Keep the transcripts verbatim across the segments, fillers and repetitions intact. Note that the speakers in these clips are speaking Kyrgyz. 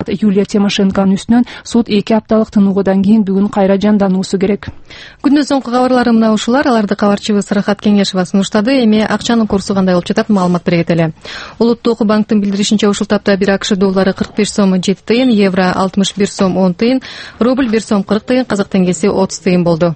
депутат Юлия Тимошенконун үстүнөн суд эки апталык тынуудан кийин бүгүн кайра жандануусу керек. Күндүн соңку кабарлары мына ушулар. Аларды кабарчыбыз Рахат Кеңешова сунуштады. Эми акчанын курсу кандай болуп жатат, маалымат берет эле. Улуттук банктын билдиришинче, ушул тапта бир АКШ доллары кырк беш сом жети тыйын, евро алтымыш бир сом он тыйын, рубль бир сом кырк тыйын, казак теңгеси отуз тыйын болду.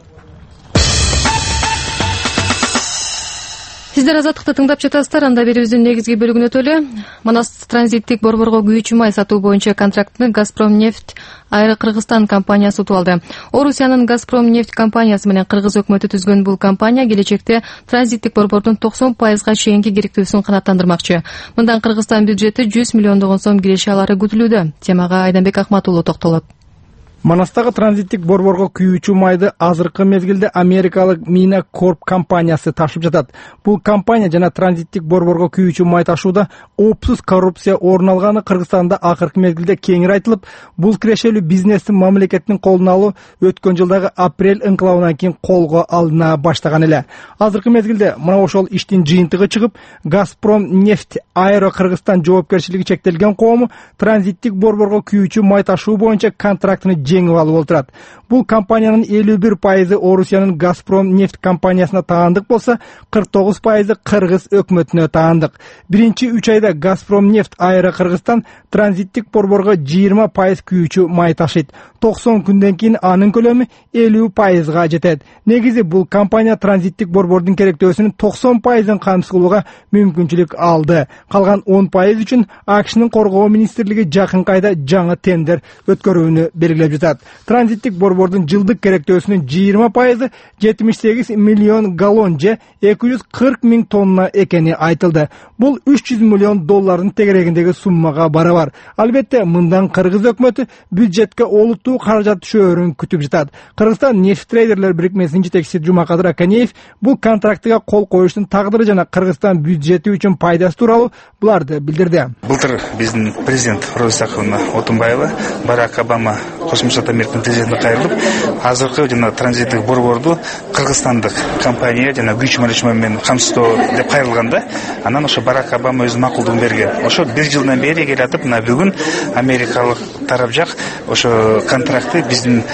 Сиздер азаттыкты тыңдап жатасыздар. Анда берүүбүздүн негизги бөлүгүнө өтөлү. Манас транзиттик борборго күйүүчү май сатуу боюнча контрактты Газпромнефть Айры Кыргызстан компаниясы утуп алды. Орусиянын Газпромнефть компаниясы менен кыргыз өкмөтү түзгөн бул компания келечекте транзиттик борбордун токсон пайызга чейинки керектүүсүн канааттандырмакчы. Мындан Кыргызстан бюджети жүз миллиондогон сом киреше алары күтүлүүдө. Темага Айданбек Акмат уулу токтолот. Манастагы транзиттик борборго күйүүчү майды азыркы мезгилде америкалык Mina Corp компаниясы ташып жатат. Бул компания жана транзиттик борборго күйүүчү май ташууда оопсуз коррупция орун алганы Кыргызстанда акыркы мезгилде кеңири айтылып, бул кирешелүү бизнестин мамлекеттин колуна алуу өткөн жылдагы апрель инкылабынан кийин колго алына баштаган эле. Азыркы мезгилде мына ошол иштин жыйынтыгы чыгып, Газпромнефть Айры Кыргызстан жоопкерчилиги чектелген коому транзиттик борборго күйүүчү май ташуу боюнча контрактыны жеңип алып отурат. Бул компаниянын элүү бир пайызы Орусиянын Газпромнефть компаниясына таандык болсо, кырк тогуз пайызы Кыргыз өкмөтүнө таандык. Биринчи үч айда Газпромнефть Айры Кыргызстан транзиттик борборго жыйырма пайыз күйүүчү май ташыйт. токсон күндөн кийин анын көлөмү элүү пайызга жетет. Негизи бул компания транзиттик борбордун керектөөсүнүн токсон пайызын камсыз кылууга мүмкүнчүлүк алды. Калган он пайыз үчүн АКШнын коргоо министрлиги жакынкы айда жаңы тендер өткөрүүнү белгилеп жатат. Транзиттик борбордун жылдык керектөөсүнүн жыйырма пайызы жетимиш сегиз миллион галлон же эки жүз кырк миң тонна экени айтылды. Бул үч жүз миллион доллардын тегерегиндеги суммага барабар. Албетте, мындан Кыргыз өкмөтү бюджетке олуттуу каражат түшөөрүн күтүп жатат. Кыргызстан нефть трейдерлер бирикмесинин жетекчиси Жумакадыр Аканеев бул контрактыга кол коюштун тагдыры жана Кыргызстан бюджети үчүн пайдасы тууралуу буларды билдирди. Былтыр биздин президент Розисаковна Отунбаева Барак Обама Кошмо Штат Американын президентине кайрылып, азыркы жана транзиттик борборду кыргызстандык компания жана күч менеджмент менен камсыздоо деп кайрылганда, анан ошо Барак Обама өзүнүн макулдугун берген. Ошо бир жылдан бери келатып, мына бүгүн америкалык тарап жак ошо контрактты биздин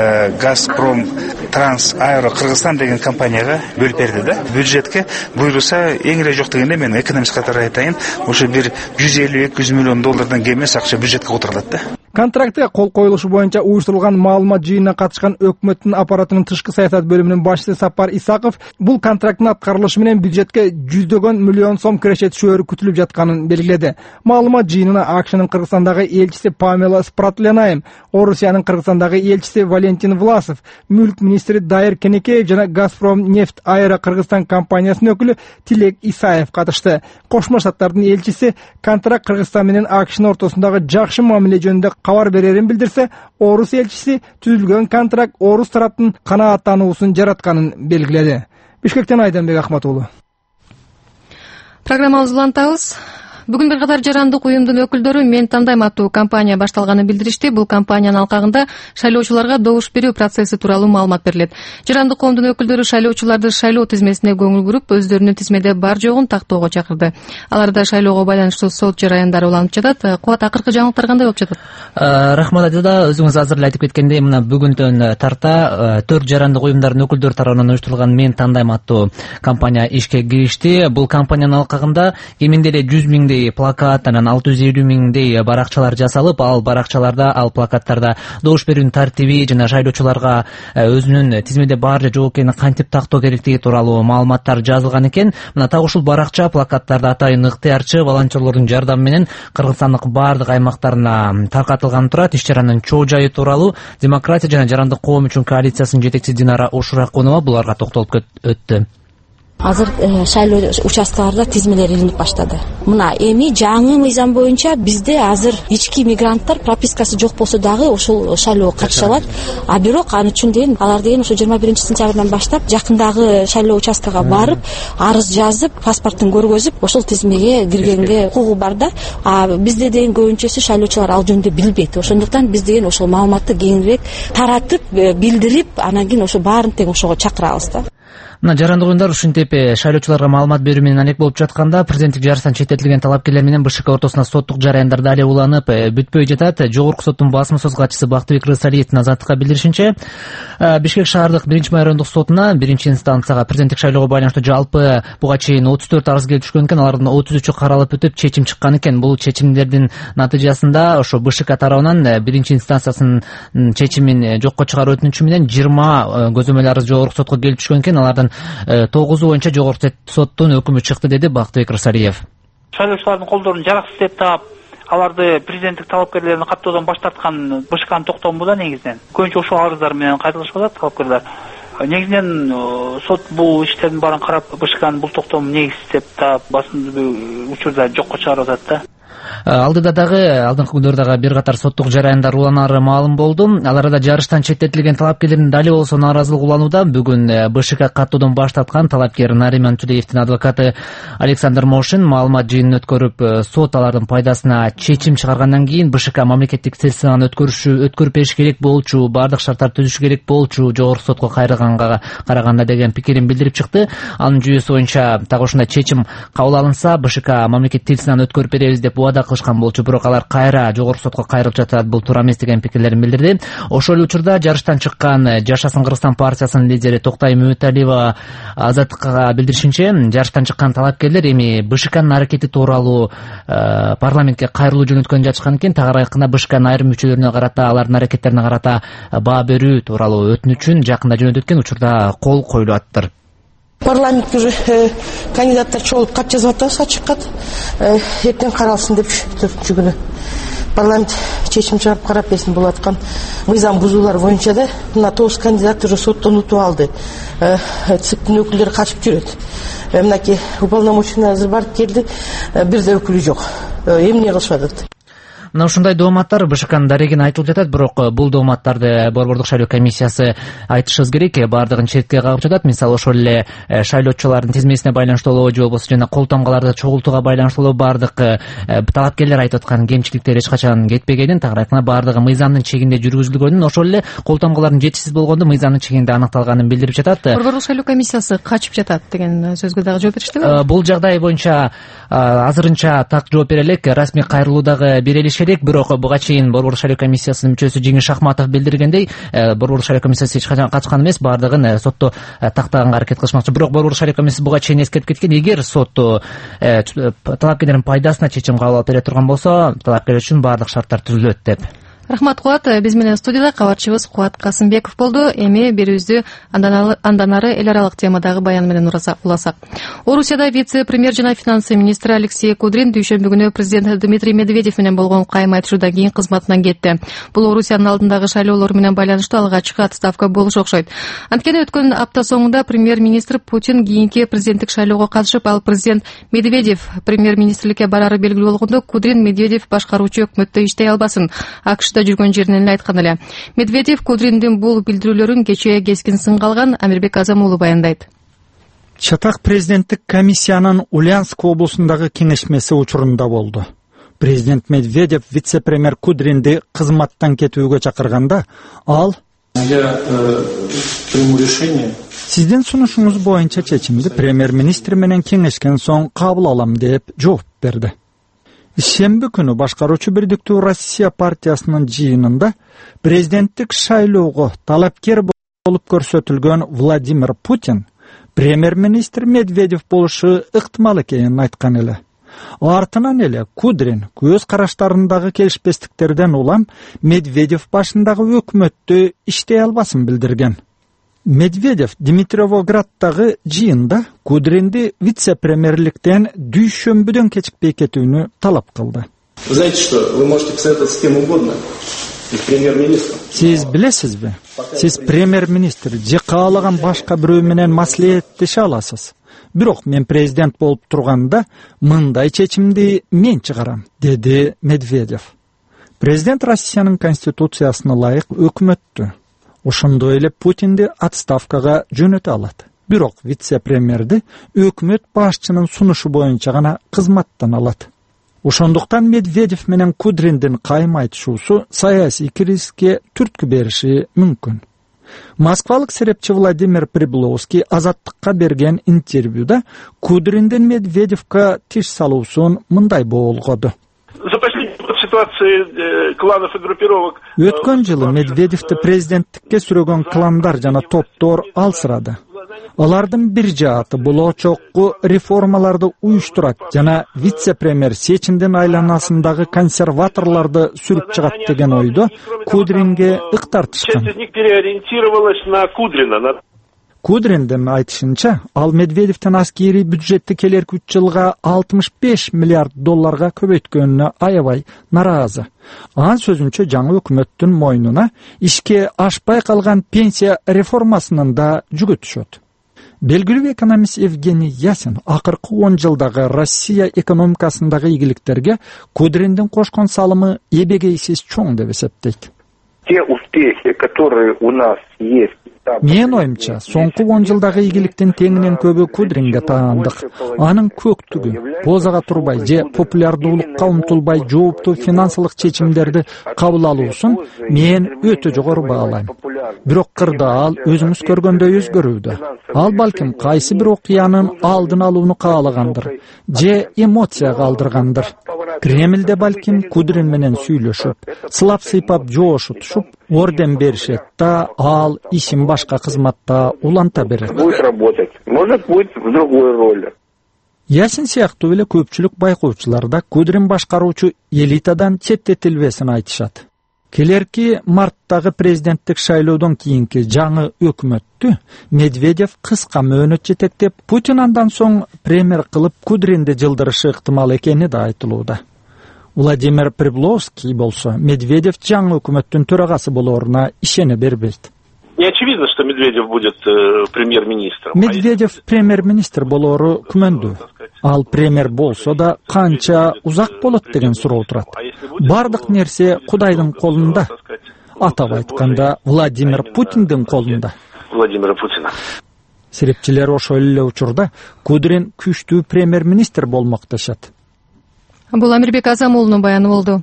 Газпром Транс Айро Кыргызстан деген компанияга бөлүп берди да. Бюджетке буйруса эң эле жок дегенде мен экономист катары айтайын, ошо бир жүз элүү эки жүз миллион доллардан кем эмес акча бюджетке отурулат да. Контрактыга кол коюлушу боюнча уюштурулган маалымат жыйынына катышкан өкмөттүн аппаратынын тышкы саясат бөлүмүнүн башчысы Сапар Исаков бул контракттын аткарылышы менен бюджетке жүздөгөн миллион сом киреше түшөөрү күтүлүп жатканын белгиледи. Маалымат жыйынына АКШнын Кыргызстандагы элчиси Памела Спратленайм, Орусиянын Кыргызстандагы элчиси Валентин Власов, мүлк министри Дайыр Кенекеев жана Газпромнефть Айра Кыргызстан компаниясынын өкүлү Тилек Исаев катышты. Кошмо Штаттардын элчиси контракт Кыргызстан менен АКШнын ортосундагы жакшы мамиле жөнүндө кабар берерин билдирсе, Орус элчиси түзүлгөн контракт Орус тараптын канааттануусун жаратканын белгиледи. Бишкектен Айданбек Акмат уулу. Программабызды улантабыз. Бүгүн бир катар жарандык уюмдун өкүлдөрү Мен тандайм аттуу кампания башталганын билдиришти. Бул кампаниянын алкагында шайлоочуларга добуш берүү процесси тууралуу маалымат берилет. Жарандык коомдун өкүлдөрү шайлоочуларды шайлоо тизмесине көңүл буруп, өздөрүнүн тизмеде бар жогун тактоого чакырды. Аларда шайлоого байланыштуу сот жараяндары уланып жатат. Кубат, акыркы жаңылыктар кандай болуп жатат? Рахмат Адилда, өзүңүз азыр эле айтып кеткендей, мына бүгүндөн тарта төрт жарандык уюмдардын өкүлдөрү тарабынан уюштурулган Мен тандайм аттуу кампания ишке киришти. Бул кампаниянын алкагында кеминде эле жүз миңдей плакат, анан алты жүз элүү миңдей баракчалар жасалып, ал баракчаларда, ал плакаттарда добуш берүүнүн тартиби жана шайлоочуларга өзүнүн тизмеде бар же жок экенин кантип тактоо керектиги тууралуу маалыматтар жазылган экен. Мына так ушул баракча плакаттарда атайын ыктыярчы волонтерлордун жардамы менен Кыргызстандын бардык аймактарына таркатылган турат. Иш чаранын чоо жайы тууралуу Демократия жана жарандык коом үчүн коалициясынын жетекчиси Динара Ошуракунова буларга токтолуп өттү. Азыр шайлоо участкаларда тизмелер илинип баштады. Мына эми жаңы мыйзам боюнча бизде азыр ички мигранттар пропискасы жок болсо дагы ошол шайлоого катыша алат. А бирок ал үчүн деген алар деген ошо жыйырма биринчи сентябрдан баштап жакындагы шайлоо участкага барып, арыз жазып, паспортун көргөзүп, ошол тизмеге киргенге укугу бар да. А бизде деген көбүнчөсү шайлоочулар ал жөнүндө билбейт. Ошондуктан биз деген ошол маалыматты кеңирээк таратып, билдирип, анан кийин ошо баарын тең ошого чакырабыз да. Мына жарандык уюмдар ушинтип шайлоочуларга маалымат берүү менен алек болуп жатканда президенттик жарыштан четтетилген талапкерлер менен БШК ортосуна соттук жараяндар дали уланып бүтпөй жатат. Жогорку соттун басма сөз катчысы Бактыбек Рысалиевдин Азаттыкка билдиришинче, Бишкек шаардык биринчи майорундук сотуна биринчи инстанцияга президенттик шайлоого байланыштуу жалпы буга чейин отуз төрт арыз келип түшкөн экен. Алардын отуз үчү каралып өтүп чечим чыккан экен. Бул чечимдердин натыйжасында ошо БШК тарабынан биринчи инстанциясынын чечимин жокко чыгаруу өтүнүчү менен жыйырма көзөмөл арыз жогорку сотко келип түшкөн экен. Алардын тогузу боюнча жогорку соттун өкүмү чыкты, деди Бактыбек Рысалиев. Шайлоочулардын колдорун жараксыз деп таап, аларды президенттик талапкерлерин каттоодон баш тарткан БШКнын токтому да негизинен. Көбүнчө ушул арыздар менен кайтылышып атат талапкерлер. Негизинен сот бул иштердин баарын карап, БШКнын бул токтому негизсиз деп таап, басым учурда жокко чыгарып атат да. Алдыда дагы алдыңкы күндөрдөгү бир катар соттук жараяндар уланары маалым болду. Аларда жарыштан четтетилген талапкерлердин дали болсо нааразылык уланууда. Бүгүн БШК каттоодон баш тарткан талапкер Нариман Тулеевдин адвокаты Александр Мошин маалымат жыйынын өткөрүп, сот алардын пайдасына чечим чыгаргандан кийин БШК мамлекеттик сессияны өткөрүшү өткөрүп бериш керек болчу, бардык шарттар түзүш керек болчу жогорку сотко кайрылганга караганда деген пикирин билдирип чыкты. Анын жүйөсү боюнча так ушундай чечим кабыл алынса, БШК мамлекеттик сессияны өткөрүп беребиз деп убада кылышкан болчу, бирок алар кайра жогорку сотко кайрылып жатат. Бул туура эмес деген пикирлерин билдирди. Ошол эле учурда жарыштан чыккан Жашасын Кыргызстан партиясынын лидери Токтай Мөталиева Азаттыкка билдиришинче, жарыштан чыккан талапкерлер эми БШКнын аракети тууралуу парламентке кайрылуу жөнөткөн жатышкан экен. Тагыраагында БШКнын айрым мүчөлөрүнө карата, алардын аракеттерине карата баа берүү тууралуу өтүнүчүн жакында жөнөтүлгөн учурда кол коюлуп атыптыр. Парламентке уже кандидаттар чогулуп кат жазып атабыз, ачык кат. Эртең каралсын деп төртүнчү күнү парламент чечим чыгарып карап берсин болуп аткан мыйзам бузуулар боюнча да мына тогуз кандидат уже соттон утуп алды. ЦИКтин өкүлдөрү качып жүрөт. Мынакей уполномоченный азыр барып келди, бир да өкүлү жок. Эмне кылышып атат? Мына ушундай дооматтар БШКнын дарегине айтылып жатат, бирок бул дооматтарды Борбордук шайлоо комиссиясы айтышыбыз керек, баардыгын четке кагып жатат. Мисалы ошол эле шайлоочулардын тизмесине байланыштуу же болбосо жана кол тамгаларды чогултууга байланыштуу баардык талапкерлер айтып аткан кемчиликтер эч качан кетпегенин, тагыраагына баардыгы мыйзамдын чегинде жүргүзүлгөнүн, ошол эле кол тамгалардын жетишсиз болгондо мыйзамдын чегинде аныкталганын билдирип жатат. Борбордук шайлоо комиссиясы качып жатат деген сөзгө дагы жооп бериштеби? Бул жагдай боюнча азырынча так жооп бере элек, расмий кайрылуу дагы бере элишет. Бирок буга чейин Борбордук шайлоо комиссиясынын мүчөсү Жеңиш Шахматов билдиргендей, Борбордук шайлоо комиссиясы эч качан качкан эмес, баардыгын сотто тактаганга аракет кылышмакчы. Бирок Борбордук шайлоо комиссиясы буга чейин эскертип кеткен, эгер сотто талапкерлердин пайдасына чечим кабыл алып бере турган болсо, талапкерлер үчүн баардык шарттар түзүлөт деп. Рахмат, Кубат. Биз менен студияда кабарчыбыз Кубат Касымбеков болду. Эми берүүбүздү андан ары эл аралык темадагы баян менен уласак. Орусияда вице-премьер жана финансы министри Алексей Кудрин дүйшөмбү күнү президент Дмитрий Медведев менен болгон кайым айтышуудан кийин кызматынан кетти. Бул Орусиянын алдындагы шайлоолор менен байланыштуу алгачкы отставка болушу окшойт. Анткени өткөн апта соңунда премьер-министр Путин кийинки президенттик шайлоого катышып, ал президент Медведев премьер-министрликке барары белгилүү болгондо Кудрин Медведев башкаруучу өкмөттө иштей албасын, АКШда жүргөн жеринен эле айткан эле. Медведев Кудриндин бул билдирүүлөрүн кечээ кескин сынга алган. Амирбек Азам уулу баяндайт. Чатак президенттик комиссиянын Ульяновск облусундагы кеңешмеси учурунда болду. Президент Медведев вице-премьер Кудринди кызматтан кетүүгө чакырганда, ал Я приму решение. Сиздин сунушуңуз боюнча чечимди премьер-министр менен кеңешкен соң кабыл алам деп жооп берди. Шемби күнү башкаруучу Бирдиктүү Россия партиясынын жыйынында президенттик шайлоого талапкер болуп көрсөтүлгөн Владимир Путин премьер-министр Медведев болушу ыктымал экенин айткан эле. Артынан эле Кудрин көз караштарындагы келишпестиктерден улам Медведев башындагы өкмөттө иштей албасын билдирген. Медведев Димитровградтагы жыйында Кудринди вице-премьерликтен дүйшөмбүдөн кечикпей кетүүнү талап кылды. Вы знаете что, вы можете посоветоваться с кем угодно, с премьер-министром. Сиз билесизби? Сиз премьер-министр же каалаган башка бирөө менен маслихеттеше аласыз. Бирок мен президент болуп турганда мындай чечимди мен чыгарам, деди Медведев. Президент Россиянын конституциясына ылайык өкмөттү. Ошондой эле Путинди отставкага жөнөтө алат. Бирок вице-премьерди өкмөт башчынын сунушу боюнча гана кызматтан алат. Ошондуктан Медведев менен Кудриндин кайым айтышуусу саясий кризиске түрткү бериши мүмкүн. Москвалык серепчи Владимир Прибловский Азаттыкка берген интервьюда Кудриндин Медведевке тиш салуусун мындай болгоду. За последний год ситуации кланов и группировок. Өткөн жылы Медведевти президенттикке сүрөгөн кландар жана топтор алсырады. Алардын бир жааты болочокку реформаларды уюштурат жана вице-премьер сечимдин айланасындагы консерваторлорду сүрүп чыгат деген ойдо Кудринге ык тартышкан. Часть из них переориентировалась на Кудрина. Кудриндин айтышынча, ал Медведевтин аскери бюджетти келерки үч жылга алтымыш беш миллиард долларга көбөйткөнүнө аябай наразы. Анын сөзүнчө жаңы өкмөттүн мойнуна ишке ашпай калган пенсия реформасынын да жүгү түшөт. Белгилүү экономист Евгений Ясин акыркы он жылдагы Россия экономикасындагы ийгиликтерге Кудриндин кошкон салымы эбегейсиз чоң деп эсептейт. Те успехи, которые у нас есть. Мен оюмча, соңку он жылдагы ийгиликтин теңинен көбү Кудринге таандык. Анын көктүгү, позага турбай же популярдуулукка умтулбай жооптуу финансылык чечимдерди кабыл алуусун мен өтө жогору баалайм. Бирок кырда ал өзүңүз көргөндөй өзгөрүүдө. Ал балким кайсы бир окуянын алдын алууну каалагандыр же эмоция калтыргандыр. Кремлде балким Кудрин менен сүйлөшүп, сылап-сыйпап жоошутушуп, орден беришет да ал ишин башка кызматта уланта берет. Будет работать. Может, будет в другой роли. Ясин сыяктуу эле көпчүлүк байкоочулар да Кудрин башкаруучу элитадан четтетилбесин айтышат. Келерки марттагы президенттик шайлоодон кийинки жаңы өкмөттү Медведев кыска мөөнөт жетектеп, Путин андан соң премьер кылып Кудринди жылдырышы ыктымал экени да айтылууда. Владимир Прибловский болсо Медведев жаңы өкмөттүн төрагасы болооруна ишене бербейт. Не очевидно, что Медведев будет э, премьер-министром. Медведев премьер-министр болоору күмөндүү. Ал премьер болсо да канча узак болот деген суроо турат. Бардык нерсе Кудайдын колунда. Атап айтканда Владимир Путиндин колунда. Владимира Путина. Серепчилер ошол эле учурда Кудрин күчтүү премьер-министр болмок дешет. Бул Амирбек Азамуулунун баяны болду.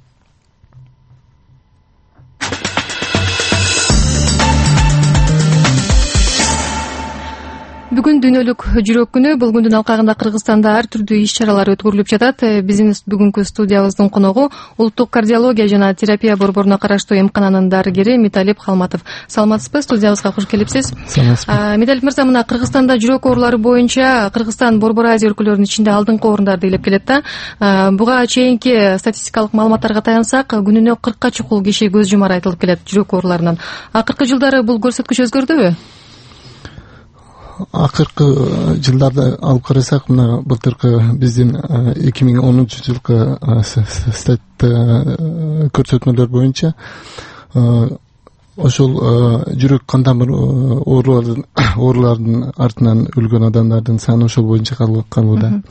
Бүгүн дүйнөлүк жүрөк күнү. Бул күндүн алкагында Кыргызстанда ар түрдүү иш-чаралар өткөрүлүп жатат. Биздин бүгүнкү студиябыздын коногу Улуттук кардиология жана терапия борборуна караштуу эмкананын дарыгери Металип Халматов. Саламатсызбы? Студиябызга кош келипсиз. Металип мырза, мына Кыргызстанда жүрөк оорулары боюнча Кыргызстан Борбор Азия өлкөлөрүнүн ичинде алдыңкы орундарды ээлеп келет да. Буга чейинки статистикалык маалыматтарга таянсак, күнүнө кыркка чукул киши көз жумар айтылып келет жүрөк ооруларынан. Акыркы жылдары бул көрсөткүч өзгөрдүбү? Акыркы жылдарда алып карасак, мына былтыркы биздин эки миң онунчу жылкы көрсөтмөлөр боюнча ошол жүрөк кан тамыр оорулардын оорулардын артынан өлгөн адамдардын саны ошол боюнча калууда.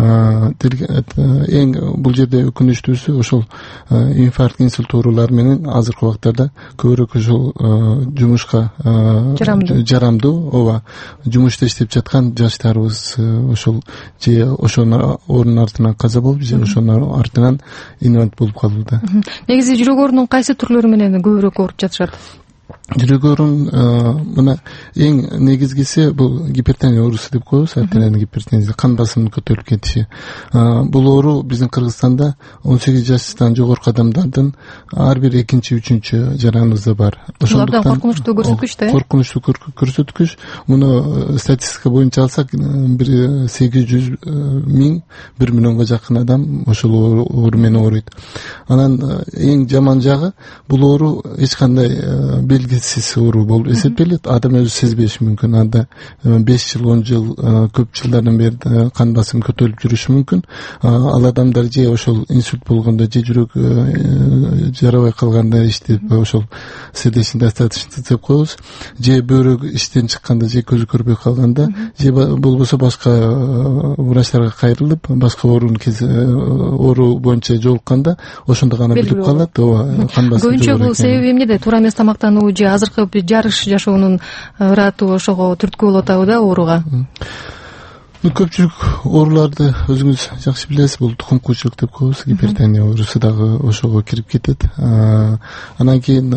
Эң бул жерде өкүнүчтүүсү ошол инфаркт, инсульт оорулары менен азыркы убактарда көбүрөөк ошол жумушка жарамдуу, ооба, жумушта иштеп жаткан жаштарыбыз ошол же ошонун оорунун артынан каза болуп, же ошонун артынан инвалид болуп калууда. Негизи жүрөк оорунун кайсы түрлөрү менен көбүрөөк ооруп жатышат? Жүрөк оорунун мына эң негизгиси бул гипертензия оорусу деп коебуз, артериальный гипертензия, кан басымынын көтөрүлүп кетиши. Бул оору биздин Кыргызстанда он сегиз жаштан жогорку адамдардын ар бир экинчи, үчүнчү жараныбызда бар. Ошондуктан коркунучтуу көрсөткүч да. Коркунучтуу көрсөткүч. Муну статистика боюнча алсак, бир сегиз жүз миң, бир миллионго жакын адам ошол оору менен ооруйт. Анан эң жаман жагы, бул оору эч кандай белгисиз оору болуп эсептелет. Адам өзү сезбеши мүмкүн. Анда беш жыл, он жыл, көп жылдардан бери кан басым көтөрүлүп жүрүшү мүмкүн. Ал адамдар же ошол инсульт болгондо, же жүрөк жарабай калганда, иштеп ошол сердечный достаточность деп коебуз, же бөйрөк иштен чыкканда, же көзү көрбөй калганда, же болбосо башка врачтарга кайрылып, башка оорунун оору боюнча жолукканда, ошондо гана билип калат. Ооба, кан басымы көбүнчө бул себеби эмнеде? Туура эмес тамактануу же азыркы жарыш жашоонун ыраатуу ошого түрткү болуп атабы да ооруга? көпчүлүк ооруларды өзүңүз жакшы билесиз, бул тукум куучулук деп коебуз, гипертония оорусу дагы ошого кирип кетет. Анан кийин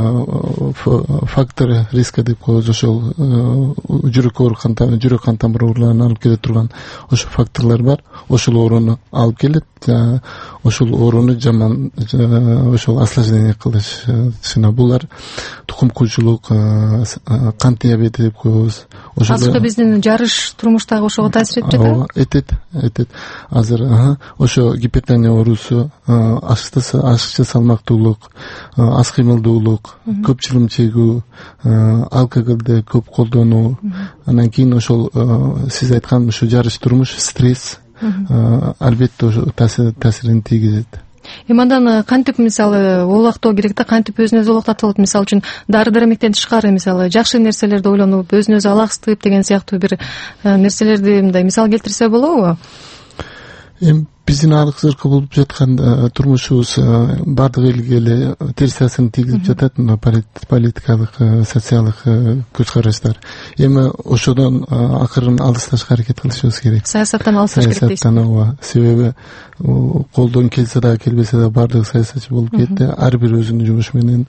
фактор риска деп коебуз, ошол жүрөк оорукан жүрөк кан тамыр ооруларын алып келе турган ошол факторлор бар. Ошол ооруну алып келет, ошол ооруну жаман ошол осложнение кылышына булар тукум куучулук, кант диабети деп коебуз. Азыркы биздин жарыш турмуштагы ошого таасир этип жатабы? Этет, этет. Азыр ошо гипертония оорусу, ашыкча салмактуулук, аз кыймылдуулук, көп чылым чегүү, алкоголду көп колдонуу, анан кийин ошол сиз айткан ушу жарыш турмуш, стресс албетте ошо таасирин тийгизет. Эми андан кантип мисалы оолактоо керек да, кантип өзүн өзү оолактатып болот? Мисалы үчүн дары дармектен тышкары мисалы жакшы нерселерди ойлонуп, өзүн өзү алаксытып деген сыяктуу бир нерселерди мындай мисал келтирсе болобу? Эми биздин азыркы болуп жаткан турмушубуз баардык элге эле терс таасирин тийгизип жатат, мына политикалык, социалдык көз караштар. Эми ошодон акырын алысташка аракет кылышыбыз керек. Саясаттан алысташ керек дейсиз. Саясаттан, ооба. Себеби колдон келсе да келбесе да баардык саясатчы болуп кетти. Ар бир өзүнүн жумушу менен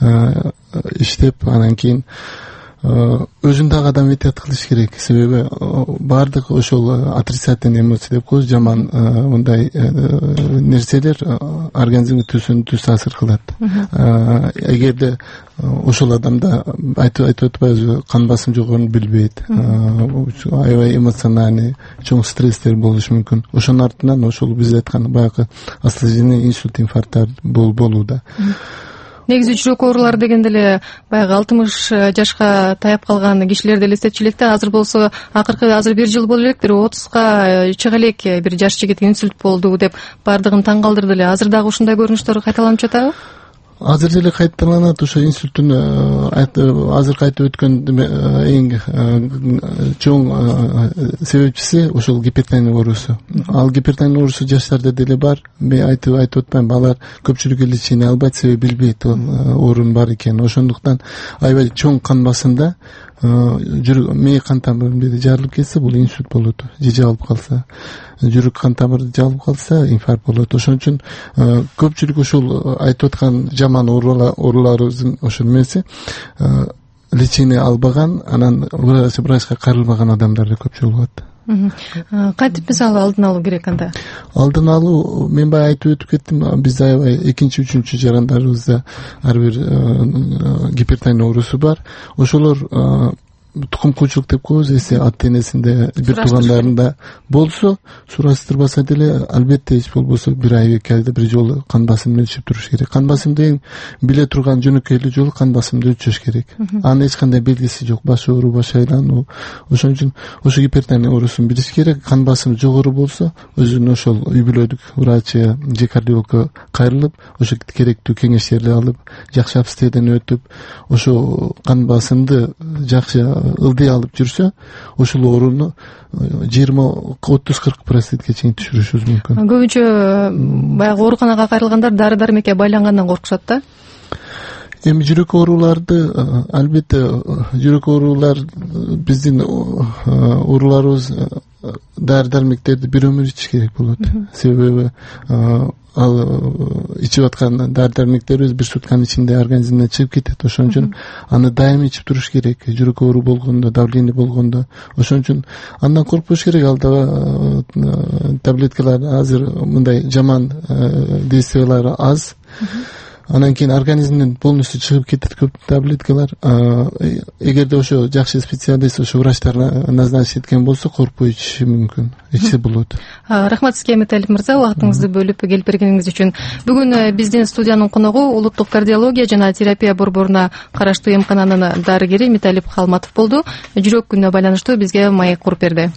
иштеп, анан кийин өзүн дагы адам этият кылыш керек. Себеби баардык ошол отрицательный эмоция деп коебуз, жаман мындай нерселер организмге түзүн түз таасир кылат. Эгерде ошол адамда айтып айтып атпайбызбы, кан басым жогорун билбейт, аябай эмоциональный, чоң стресстер болушу мүмкүн. Ошонун артынан ошол биз айткан баягы осложнение, инсульт, инфаркттар болууда. Негизи жүрөк оорулары дегенде эле баягы алтымыш жашка таяп калган кишилерди элестетчү элек да. Азыр болсо акыркы азыр бир жыл боло элек, бир отузга чыга элек бир жаш жигит инсульт болду деп баардыгын таң калтырды эле. Азыр дагы ушундай көрүнүштөр кайталанып жатабы? Азыр деле кайталанат. Ошо инсульттун азыркы айтып өткөн эң чоң себепчиси ошол гипертония оорусу. Ал гипертония оорусу жаштарда деле бар. Мен айтып айтып атпайм, алар көпчүлүк эле чейин албайт, себеби билбейт ол оорунун бар экенин. Ошондуктан аябай чоң кан басымда жүрөк мээ кан тамырынын бири жарылып кетсе, бул инсульт болот. Же жабылып калса, жүрөк кан тамыры жабылып калса, инфаркт болот. Ошон үчүн көпчүлүк ошол айтып аткан жаман ооруларыбыздын ошол эмеси лечение албаган, анан врачка карылбаган адамдарда көпчүлүк болот. Кантип мисалы алдын алуу керек анда? Алдын алуу, мен баягы айтып өтүп кеттим, бизде аябай экинчи, үчүнчү жарандарыбызда ар бир гипертония оорусу бар. Ошолор тукум куучулук деп коебуз, эси ата энесинде, бир туугандарында болсо, сураштырбаса деле албетте эч болбосо бир ай, эки айда бир жолу кан басымын өлчөп туруш керек. Кан басымды эң биле турган жөнөкөй эле жолу кан басымды өлчөш керек. Анын эч кандай белгиси жок, баш ооруу, баш айлануу. Ошон үчүн ошо гипертония оорусун билиш керек. Кан басымы жогору болсо, өзүнүн ошол үй бүлөлүк врачы же кардиологко кайрылып, ошо керектүү кеңештерди алып, жакшы обстеден өтүп, ошо кан басымды жакшы ылдый алып жүрсө, ошол ооруну жыйырма отуз кырк процентке чейин түшүрүшүбүз мүмкүн. Көбүнчө баягы ооруканага кайрылгандар дары дармекке байлангандан коркушат да. Эми жүрөк ооруларды албетте жүрөк оорулар биздин ооруларыбыз дары дармектерди бир өмүр ичиш керек болот. Себеби ал ичип аткан дары дармектерибиз бир сутканын ичинде организмден чыгып кетет. Ошон үчүн аны дайыма ичип туруш керек. Жүрөк оору болгондо, давление болгондо. Ошон үчүн андан коркпош керек. Ал дагы таблеткалар азыр мындай жаман действиялары аз. Анан кийин организмден полностью чыгып кетет көп таблеткалар. Эгерде ошо жакшы специалист, ошо врачтар назначить эткен болсо, коркпой ичиши мүмкүн. Ичсе болот. Рахмат сизге Металип мырза, убактыңызды бөлүп келип бергениңиз үчүн. Бүгүн биздин студиянын коногу улуттук кардиология жана терапия борборуна караштуу эмкананын дарыгери Металип Калматов болду. Жүрөк күнүнө байланыштуу бизге маек куруп берди.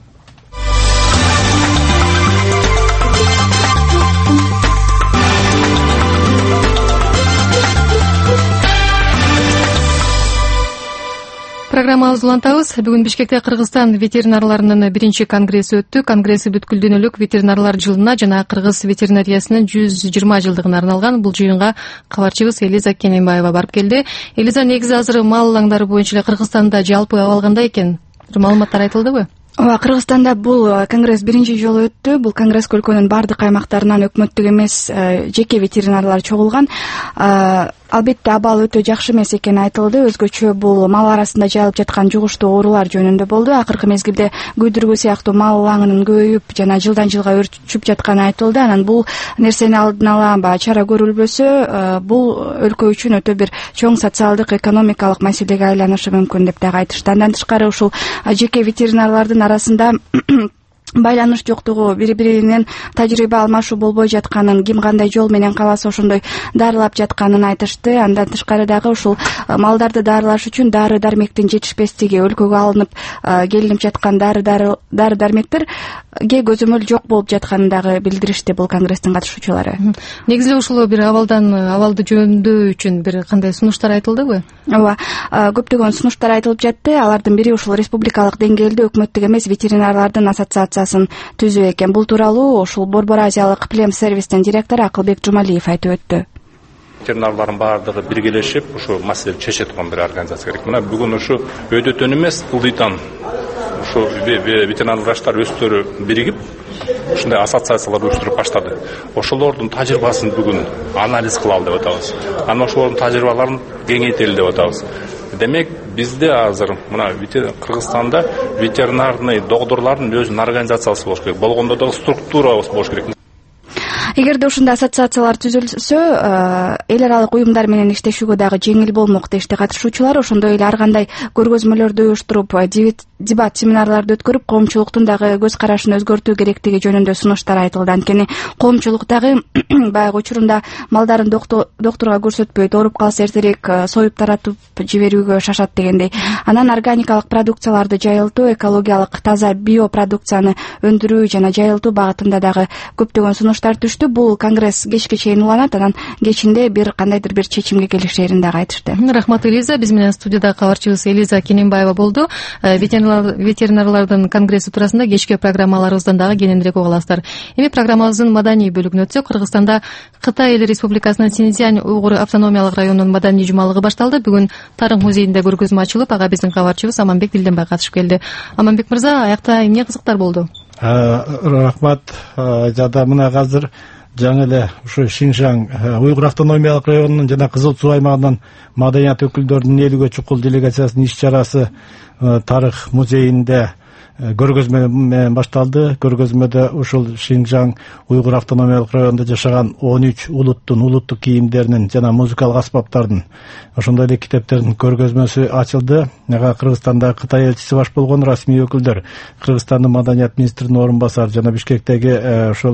Программабызды улантабыз. Бүгүн Бишкекте Кыргызстан ветеринарларынын биринчи конгресси өттү. Конгресс бүткүл дүйнөлүк ветеринарлар жылына жана кыргыз ветеринариясынын жүз жыйырма жылдыгына арналган. Бул жыйынга кабарчыбыз Элиза Кененбаева барып келди. Элиза, негизи азыр мал алаңдары боюнча эле Кыргызстанда жалпы абал кандай экен? Бир маалыматтар айтылдыбы? ооба, Кыргызстанда бул конгресс биринчи жолу өттү. Бул конгресске өлкөнүн бардык аймактарынан өкмөттүк эмес жеке ветеринарлар чогулган. Албетте абал өтө жакшы эмес экени айтылды. Өзгөчө бул мал арасында жайылып жаткан жугуштуу оорулар жөнүндө болду. Акыркы мезгилде күйдүргү сыяктуу мал лаңынын көбөйүп жана жылдан жылга өрчүп жатканы айтылды. Анан бул нерсени алдын ала баягы чара көрүлбөсө, бул өлкө үчүн өтө бир чоң социалдык, экономикалык маселеге айланышы мүмкүн деп дагы айтышты. Андан тышкары ушул жеке ветеринарлардын арасында байланыш жоктугу, бири биринен тажрыйба алмашуу болбой жатканын, ким кандай жол менен кааласа ошондой дарылап жатканын айтышты. Андан тышкары дагы ушул малдарды дарылаш үчүн дары дармектин жетишпестиги, өлкөгө алынып келинип жаткан дары дары дармектерге көзөмөл жок болуп жатканын дагы билдиришти бул конгресстин катышуучулары. Негизи ушул бир абалдан абалды жөндөөө үчүн бир кандай сунуштар айтылдыбы? Ооба, көптөгөн сунуштар айтылып жатты. Алардын бири ушул республикалык деңгээлде өкмөттүк эмес ветеринарлардын ассоциациясын түзүү экен. Бул тууралуу ушул Борбор Азиялык Плем сервистин директору Акылбек Жумалиев айтып өттү. Ветеринарлардын баардыгы биргелешип ушу маселени чече турган бир организация керек. Мына бүгүн ушу өйдөтөн эмес, ылдыйтан ушу ветеринар врачтар өздөрү биригип ушундай ассоциациялар уюштуруп баштады. Ошолордун тажрыйбасын бүгүн анализ кылалы деп атабыз. Анан ошолордун тажрыйбаларын кеңейтели деп атабыз. Демек, бизде азыр мына Кыргызстанда ветеринарный доктурлардын өзүнүн организациясы болуш керек. Болгондо дагы структурабыз болуш керек. Эгерде ушундай ассоциациялар түзүлсө, эл аралык уюмдар менен иштешүүгө дагы жеңил болмок дешти катышуучулар. Ошондой эле ар кандай көргөзмөлөрдү уюштуруп, дебат семинарларды өткөрүп, коомчулуктун дагы көз карашын өзгөртүү керектиги жөнүндө сунуштар айтылды. Анткени коомчулук дагы баягы учурунда малдарын доктурга көрсөтпөйт, ооруп калса эртерээк союп таратып жиберүүгө шашат дегендей. Анан органикалык продукцияларды жайылтуу, экологиялык таза биопродукцияны өндүрүү жана жайылтуу багытында дагы көптөгөн сунуштар түштү. Бул конгресс кечке чейин уланат, анан кечинде бир кандайдыр бир чечимге келишерин дагы айтышты. Рахмат, Элиза. Биз менен студияда кабарчыбыз Элиза Кененбаева болду. Ветеринарлардын конгресси туурасында кечки программаларыбыздан дагы кененирээк уга аласыздар. Эми программабыздын маданий бөлүгүнө өтсөк, Кыргызстанда Кытай Эл Республикасынын Синьцзянь уйгур автономиялык районунун маданий жумалыгы башталды. Бүгүн Тарым музейинде көргөзмө ачылып, ага биздин кабарчыбыз Аманбек Дилденбай катышып келди. Аманбек мырза, аякта эмне кызыктар болду? Рахмат. Жада мына азыр жаңы эле ушу Шинжаң уйгур автономиялык районунун жана Кызыл Суу аймагынан маданият өкүлдөрүнүн элүүгө чукул делегациясынын иш чарасы Тарых музейинде көргөзмө менен башталды. Көргөзмөдө ушул Шинжаң уйгур автономиялык районунда жашаган он үч улуттун улуттук кийимдеринин жана музыкалык аспаптардын, ошондой эле китептердин көргөзмөсү ачылды. Ага Кыргызстанда Кытай элчиси баш болгон расмий өкүлдөр, Кыргызстандын маданият министринин орун басары жана Бишкектеги ошол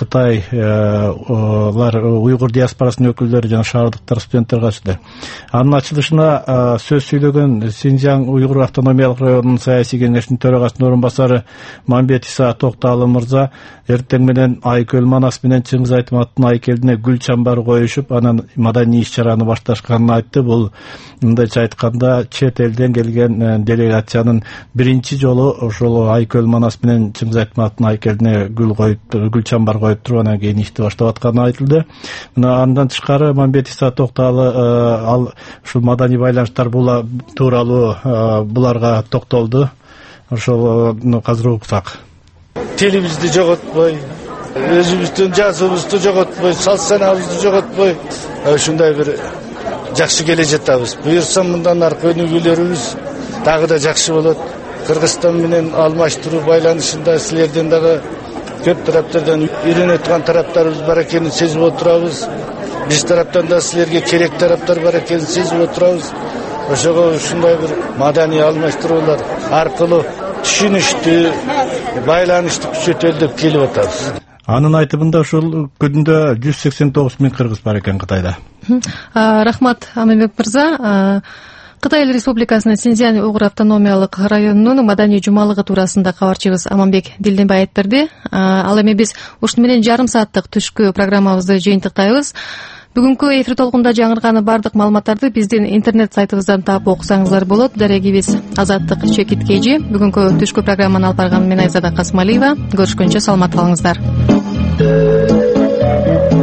Кытайлар уйгур диаспорасынын өкүлдөрү жана шаардыктар, студенттер катышты. Анын ачылышына сөз сүйлөгөн Шинжаң уйгур автономиялык районунун саясий кеңешинин төрагасынын орун басары Мамбет Иса Токталы мырза эртең менен Айкөл Манас менен Чыңгыз Айтматтын айкелине гүл чамбар коюшуп, анан маданий иш-чараны башташканын айтты. Бул мындайча айтканда чет элден келген делегациянын биринчи жолу ошол Айкөл Манас менен Чыңгыз Айтматтын айкелине гүл коюп, гүл чамбар коюп туруп анан кийин ишти баштап атканы айтылды. Мына андан тышкары Мамбет Иса Токталы ал ушул маданий байланыштар тууралуу буларга токтолду. Ошол азыр уксак. Тилибизди жоготпой, өзүбүздүн жазуубузду жоготпой, салт санаабызды жоготпой, ушундай бир жакшы келе жатабыз. Буюрса мындан аркы өнүгүүлөрүбүз дагы да жакшы болот. Кыргызстан менен алмаштыруу байланышында силерден дагы көп тараптардан үйрөнө турган тараптарыбыз бар экенин сезип отурабыз. Биз тараптан да силерге керек тараптар бар экенин сезип отурабыз. Ошого ушундай бир маданий алмаштыруулар аркылуу түшүнүштү, байланышты күчөтөлү деп келип атабыз. Анын айтымында ушул күндө жүз сексен тогуз миң кыргыз бар экен Кытайда. Рахмат, Аманбек мырза. Кытай Эл Республикасынын Синьцзянь уйгур автономиялык районунун маданий жумалыгы туурасында кабарчыбыз Аманбек Дилденбай айтып берди. Ал эми биз ушуну менен жарым сааттык түшкү программабызды жыйынтыктайбыз. Бүгүнкү эфир толкунда жаңырган бардык маалыматтарды биздин интернет сайтыбыздан таап окусаңыздар болот. Дарегибиз Азаттык Чекиткейжи. Бүгүнкү түшкү программаны алып барган мен Айзада Касмалиева. Көрүшкөнчө саламат калыңыздар.